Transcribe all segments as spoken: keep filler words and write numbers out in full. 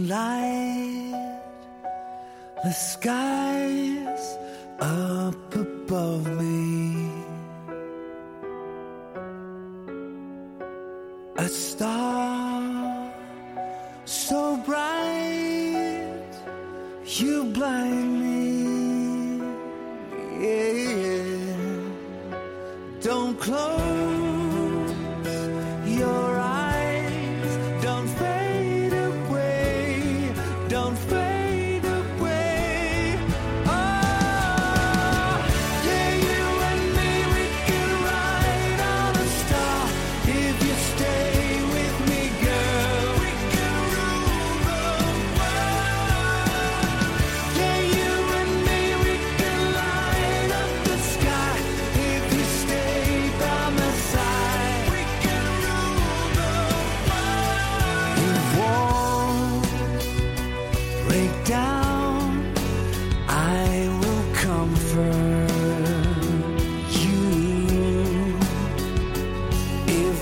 moonlight, the sky's up above me. A star so bright, you blind me. Yeah. Don't close your eyes, don't fade away, don't fade away. Oh, yeah, you and me, we can ride on a star. If you stay with me, girl, we can rule the world. Yeah, you and me, we can light up the sky. If you stay by my side, we can rule the world. If walls break down, I will comfort you. If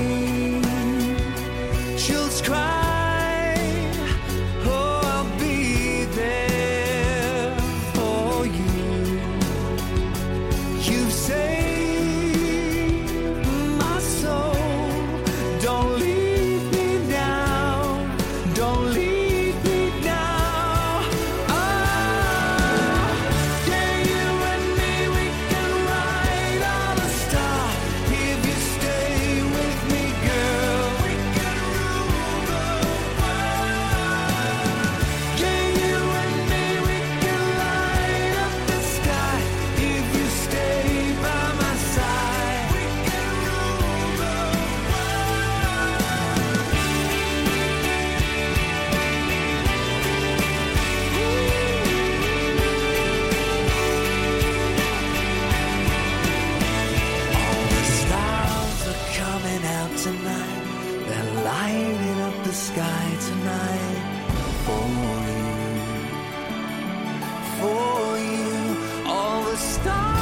angels cry, oh, I'll be there for you. You've saved my soul. Don't leave me now. Don't leave me now. Oh, yeah, you and me, we can ride on a star. If you stay with me, girl, we can rule the world. Yeah, you and me, we can light up the sky. If you stay by my side, we can rule the All the stars are coming out tonight. They're lighting up the sky tonight for you, for you. All the stars